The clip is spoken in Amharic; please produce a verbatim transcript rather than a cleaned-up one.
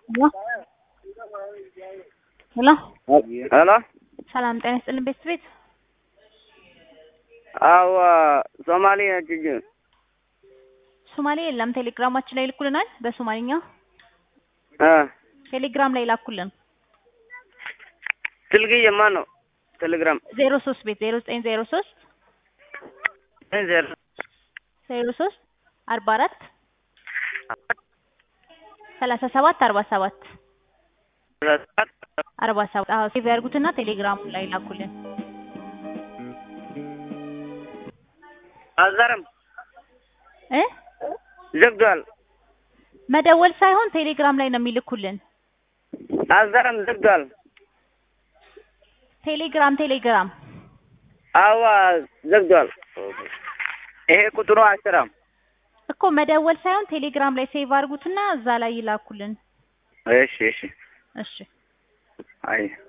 Hello? Hello? Hello? ሰላም ጤና ይስጥልን ቤት አዎ ሶማሌ ነኝ። ሶማሌ የለም ቴሌግራማችን ላይ ልኩልናል በሶማሊኛ አ ቴሌግራም ላይ ላኩልን ስልክ የማን ነው ቴሌግራም ዜሮ ሶስት ቤት ዜሮ ዘጠኝ ዜሮ ሶስት ዜሮ ዜሮ ሶስት አርባ አራት ሰላሳ ሰባት አርባ ሰባት አርባ ሰባት አዎ ሴቭ ያርጉትና ቴሌግራም ላይ ላኩልን አዛረም እ ዘግቷል መደወል ሳይሆን ቴሌግራም ላይ ነው የሚልኩልን አዛረም ዘግቷል ቴሌግራም ቴሌግራም አዋ ዘግቷል ይሄ ቁጥሩ አይሰራም እኮ መደወል ሳይሆን ቴሌግራም ላይ ሴቭ አርጉትና እዛ ላይ ይላኩልን እሺ እሺ እሺ አይ